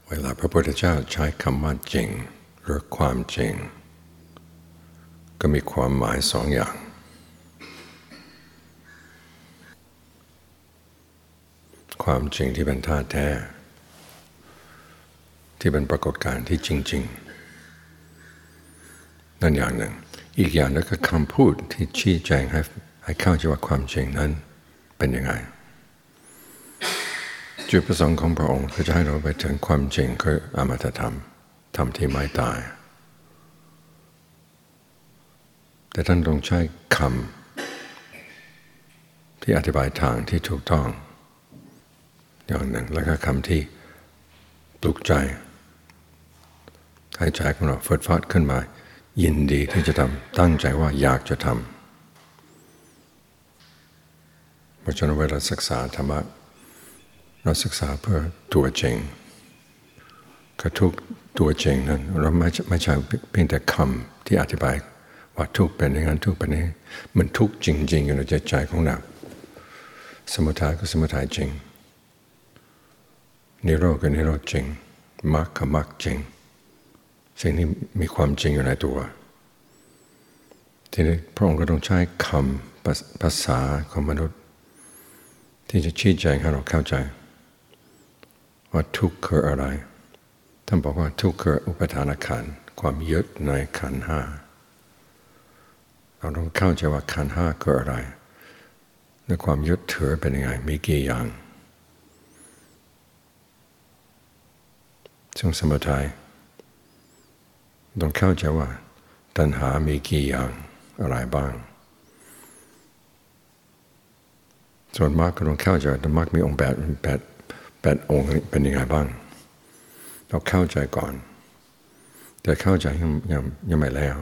เวลาพระพุทธเจ้าใช้คำว่าจริงหรือความจริงก็มีความหมายสองอย่างความจริงที่เป็นท่าแท้ที่เป็นปรากฏการณ์ที่จริงๆนั่นอย่างหนึ่งอีกอย่างนึงก็คำพูดที่ชี้แจงให้เข้าใจว่าความจริงนั้นเป็นยังไงจุดประสงค์ของพระองค์คือจะให้เราไปถึงความจริงคืออมตะธรรมธรรมที่ไม่ตายแต่ท่านต้องใช้คำที่อธิบายทางที่ถูกต้องอย่างหนึ่งแล้วก็คำที่ปลุกใจให้ใจของเราฟึดฟัดขึ้นมายินดีที่จะทำตั้งใจว่าอยากจะทำเพราะฉะนั้นเวลาศึกษาธรรมะเราศึกษาเพื่อตัวจริงก็ทุกตัวจริงนั้นเราไม่ใช่เพียงแต่คำที่อธิบายว่าทุกเป็นอย่างนั้นทุกเป็นอย่างนี้มันทุกจริงๆอยู่ในใจของเราสมุทัยก็สมุทัยจริงนิโรธก็นิโรธจริงมรรคก็มรรคจริงสิ่งนี้มีความจริงอยู่ในตัวทีนี้พระองค์ก็ต้องใช้คำภาษาของมนุษย์ที่จะชี้แจงให้เราเข้าใจว่าทุกข์คืออะไรท่านบอกว่าทุกข์คืออุปทานขันธ์ความยึดในขันธ์ห้าเราต้องเข้าใจว่าขันธ์ห้าคืออะไรและความยึดถือเป็นยังไงมีกี่อย่างซึ่งสมุทัยต้องเข้าใจว่าตัณหามีกี่อย่างอะไรบ้างส่วนมรรคก็ต้องเข้าใจว่ามรรคมีองค์แปดองค์เป็นยังไงบ้างเราเข้าใจก่อนแต่เข้าใจยังไม่แล้ว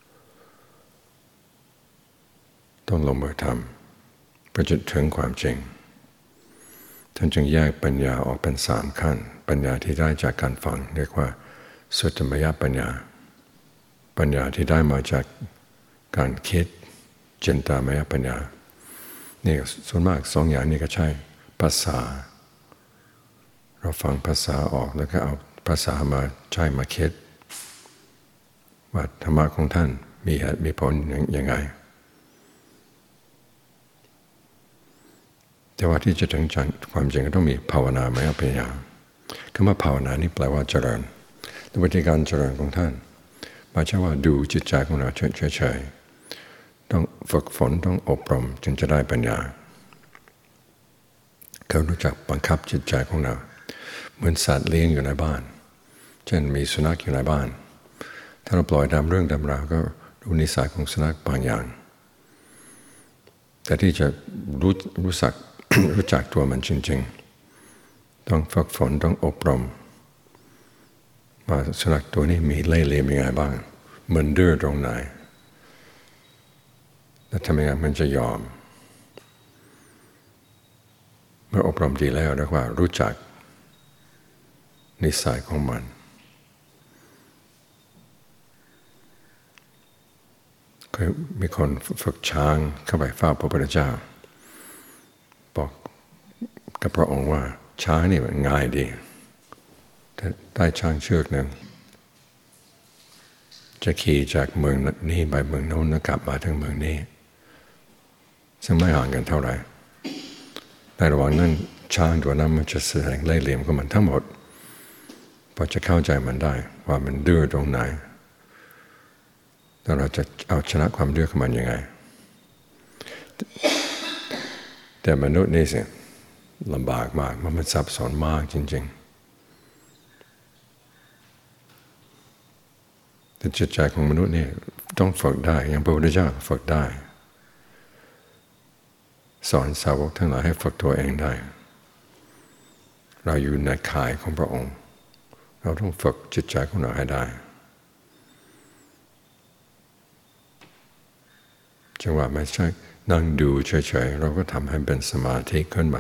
ต้องลงมือทำเพื่อจะถึงความจริงท่านจึงแยกปัญญาออกเป็นสามขั้นปัญญาที่ได้จากการฟังเรียกว่าสุตตมยปัญญาปัญญาที่ได้มาจากการคิดจินตามยปัญญานี่ส่วนมากสองอย่างนี้ก็ใช่ภาษาเราฟังภาษาออกแล้วก็เอาภาษามาใช้มาคิดว่าธรรมะของท่านมีเหตุมีผลยังไงแต่ว่าที่จะถึงความจริงก็ต้องมีภาวนามยปัญญาคำว่าภาวนานี่แปลว่าเจริญแต่วิธีการเจริญของท่านไม่ใช่ว่าดูจิตใจของเราเฉยๆต้องฝึกฝนต้องอบรมจึงจะได้ปัญญาเขารู้จักบังคับจิตใจของเราเหมือนสัตว์เลี้ยงอยู่ในบ้านเช่นมีสุนัขอยู่ในบ้านถ้าเราปล่อยตามเรื่องตามราวก็รู้นิสัยของสุนัขบางอย่างแต่ที่จะรู้จักตัวมันจริงๆต้องฝึกฝนต้องอบรมว่าสุนัขตัวนี้มีเล่ห์เหลี่ยมยังไงบ้างมันดื้อตรงไหนแล้วทำยังไงมันจะยอมเมื่ออบรมดีแล้วเรียกว่ารู้จักนิสัยของมันเคยมีคนฝึกช้างเข้าไปเฝ้าพระพุทธเจ้าบอกกับพระองค์ว่าช้างนี่มันง่ายดีถ้าได้ช้างเชือกหนึ่งจะขี่จากเมืองนี้ไปเมืองโน้นแล้วกลับมาถึงเมืองนี้ซึ่งไม่ห่างกันเท่าไหร่ในระหว่างนั้นช้างตัวนั้นมันจะแสดงเล่ห์เหลี่ยมของมันทั้งหมดพอจะเข้าใจมันได้ว่ามันดื้อตรงไหนแล้วเราจะเอาชนะความดื้อของมันยังไงแต่มนุษย์นี่สิลำบากมากมันซับซ้อนมากจริงๆแต่จิตใจของมนุษย์นี่ต้องฝึกได้อย่างพระพุทธเจ้าฝึกได้สอนสาวกทั้งหลายให้ฝึกตัวเองได้เราอยู่ในข่ายของพระองค์เราต้องฝึกจิตใจของเราให้ได้จังหวะไม่ใช่นั่งดูเฉยๆเราก็ทำให้เป็นสมาธิขึ้นมา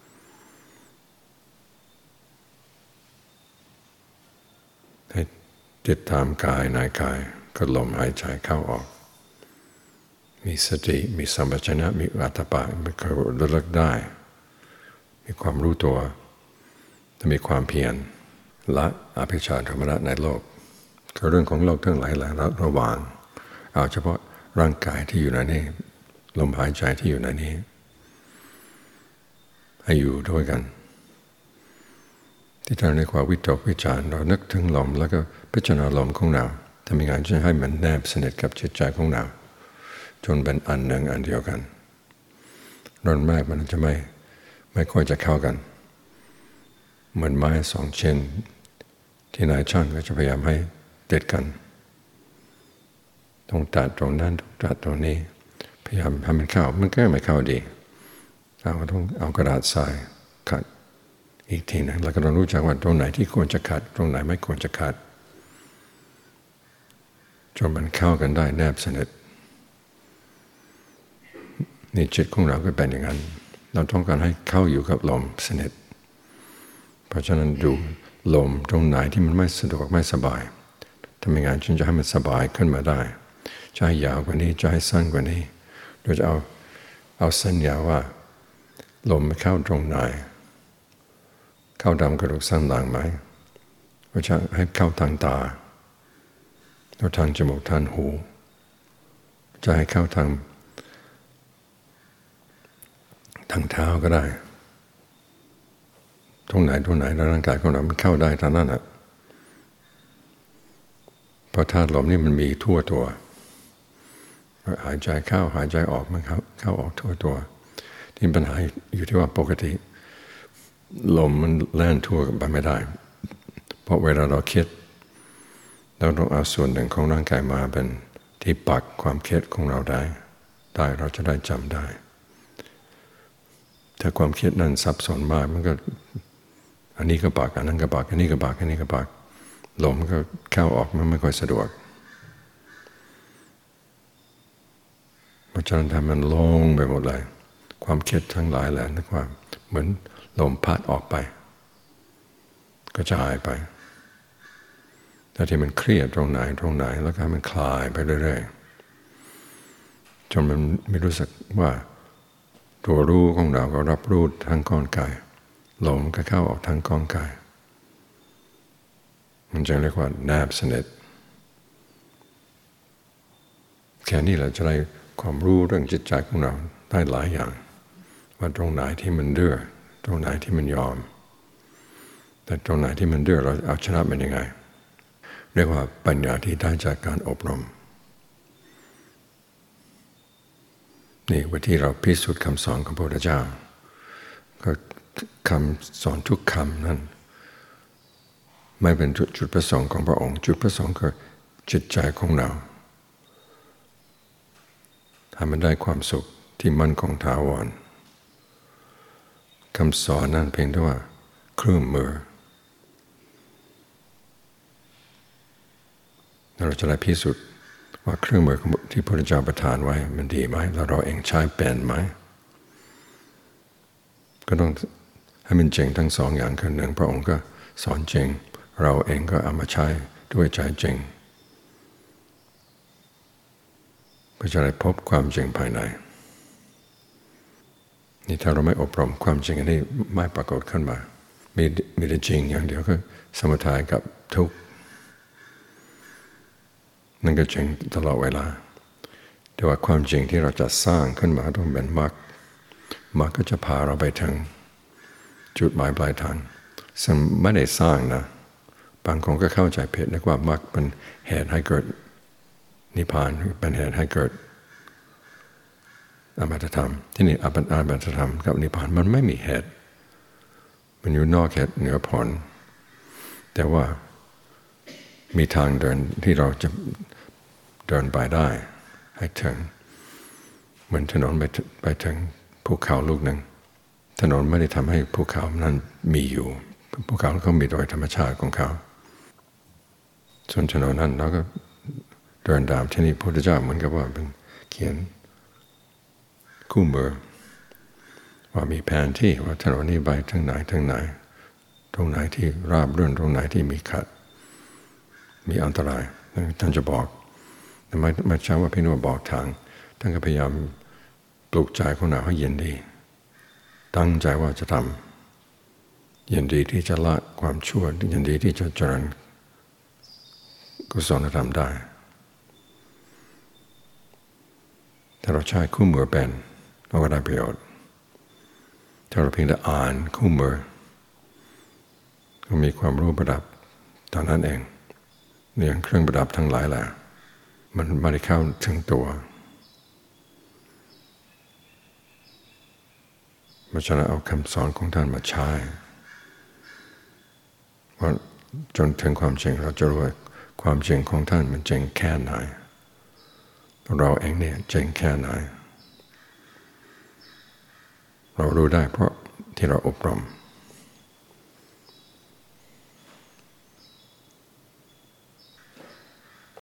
ให้ติดตามกายในกายก็ลมหายใจเข้าออกมีสติมีสัมปชัญญะมีอัตตปะมีความระลึกได้มีความรู้ตัวจะมีความเพียรละอภิชาโทมนัสในโลกก็เรื่องของโลกทั้งหลายแหละระหว่างเอาเฉพาะร่างกายที่อยู่ในนี้ลมหายใจที่อยู่ในนี้ให้อยู่ด้วยกันที่เราเรียกว่าวิตกวิจารเรานึกถึงลมแล้วก็พิจารณาลมของเราทำยังไงจะให้มันแนบสนิทกับจิตใจของเราจนเป็นอันหนึ่งอันเดียวกันรอนมากมันจะไม่ค่อยจะเข้ากันเหมือนไม้สองชิ้นที่นายช่างก็จะพยายามให้ติดกันตรงตัดตรงนั้นตรงตัดตรงนี้พยายามให้มันเข้ามันก็ไม่เข้าดีเราก็ต้องเอากระดาษทรายขัดอีกทีนึงแล้วก็ต้องรู้จักว่าตรงไหนที่ควรจะขัดตรงไหนไม่ควรจะขัดจนมันเข้ากันได้แนบสนิทนี่จิตของเราก็เป็นอย่างนั้นเราต้องการให้เข้าอยู่กับลมสนิทเพราะฉะนั้นดูลมตรงไหนที่มันไม่สะดวกไม่สบายทำยังไงจึงจะให้มันสบายขึ้นมาได้จะให้ยาวกว่านี้จะให้สั้นกว่านี้โดยจะเอาเส้นยาวว่าลมเข้าตรงไหนเข้าดำกระดูกสันหลังไหมก็จะให้เข้าทางตาแล้วทางจมูกทางหูจะให้เข้าทางเท้าก็ได้ตรงไหนในร่างกายของเรามันเข้าได้ทางนั้นแหละเพราะธาตุลมนี่มันมีทั่วตัวหายใจเข้าหายใจออกมันเข้าออกทั่วตัวที่ปัญหาอยู่ที่ว่าปกติลมมันแล่นทั่วไปไม่ได้เพราะเวลาเราคิดเราต้องเอาส่วนหนึ่งของร่างกายมาเป็นที่ปักความคิดของเราได้เราจะได้จำได้ถ้าความคิดนั้นซับซ้อนมากมันก็อันนี้ก็ปักอันนั้นก็ปักอันนี้ก็ปักอันนี้ก็ปักลมก็เข้าออกมันไม่ค่อยสะดวกเพราะฉะนั้นทำมันโล่งไปหมดเลยความคิดทั้งหลายแหละนึกว่าเหมือนลมพัดออกไปก็จะหายไปแต่ที่มันเครียดตรงไหนแล้วก็มันคลายไปเรื่อยๆจนมันไม่รู้สึกว่าตัวรู้ของเราก็รับรู้ทั้งก้อนกายลมก็เข้าออกทั้งก้อนกายมันจึงเรียกว่าแนบสนิทแค่นี้เราจะได้ความรู้เรื่องจิตใจของเราได้หลายอย่างว่าตรงไหนที่มันดื้อตรงไหนที่มันยอมแต่ตรงไหนที่มันดื้อเราเอาชนะมันยังไงเรียกว่าปัญญาที่ได้จากการอบรมนี่วิธีเราพิสูจน์คำสอนของพระพุทธเจ้าก็คำสอนทุกคำนั้นไม่เป็นจุดประสงค์ของพระองค์จุดประสงค์คือจิตใจของเราให้มันได้ความสุขที่มั่นคงถาวรคำสอนนั้นเพียงแต่ว่าเครื่องมือเราจะได้พิสูจน์ว่าเครื่องมือที่พระพุทธเจ้าประทานไว้มันดีไหมแล้วเราเองใช้เป็นไหมก็ต้องให้มันจริงทั้งสองอย่างคือหนึ่งพระองค์ก็สอนจริงเราเองก็เอามาใช้ด้วยใจจริงเพื่อจะได้พบความจริงภายในนี่ถ้าเราไม่อบรมความจริงอันนี้ไม่ปรากฏขึ้นมามีแต่จริงอย่างเดียวก็สมถะกับทุกข์นั่นก็จริงตลอดเวลาแต่ว่าความจริงที่เราจะสร้างขึ้นมาต้องเป็นมรรคก็จะพาเราไปถึงจุดหมายปลายทางซึ่งไม่ได้สร้างนะบางคนก็เข้าใจผิดนึกว่ามรรคเป็นเหตุให้เกิดนิพพานเป็นเหตุให้เกิดอมตะธรรมที่นี่อมตะธรรมกับนิพพานมันไม่มีเหตุมันอยู่นอกเหตุเหนือผลแต่ว่ามีทางเดินที่เราจะเดินไปได้ให้ถึงเหมือนถนนไปถึงภูเขาลูกหนึ่งถนนไม่ได้ทำให้ภูเขานั้นมีอยู่ภูเขาเขามีโดยธรรมชาติของเขาส่วนถนนนั้นเราก็เดินตามที่นี่พระพุทธเจ้าเหมือนกับว่าเป็นเขียนคู่มือว่ามีแผนที่ว่าถนนนี้ไปทางไหนตรงไหนที่ราบรื่นตรงไหนที่มีขัดมีอันตรายท่านจะบอกแต่ไม่ใช่ว่าพี่นุ่มบอกทางท่านก็พยายามปลุกใจของเราให้เย็นดีตั้งใจว่าจะทยินดีที่จะละความชั่วยินดีที่จะเจริญกุศลธรรมได้ถ้าเราใช้คู่มือเป็นเราก็ได้ประโยชน์ถ้าเราเพียงแต่อ่านคู่มือก็มีความรู้ประดับตอนนั้นเองเนี่ยเครื่องประดับทั้งหลายแหละมันไม่ได้เข้าถึงตัวเพราะฉะนั้นเอาคำสอนของท่านมาใช้เพราะจนถึงความจริงเราจะรู้ว่าความจริงของท่านมันจริงแค่ไหนเราเองเนี่ยจริงแค่ไหนเรารู้ได้เพราะที่เราอบรม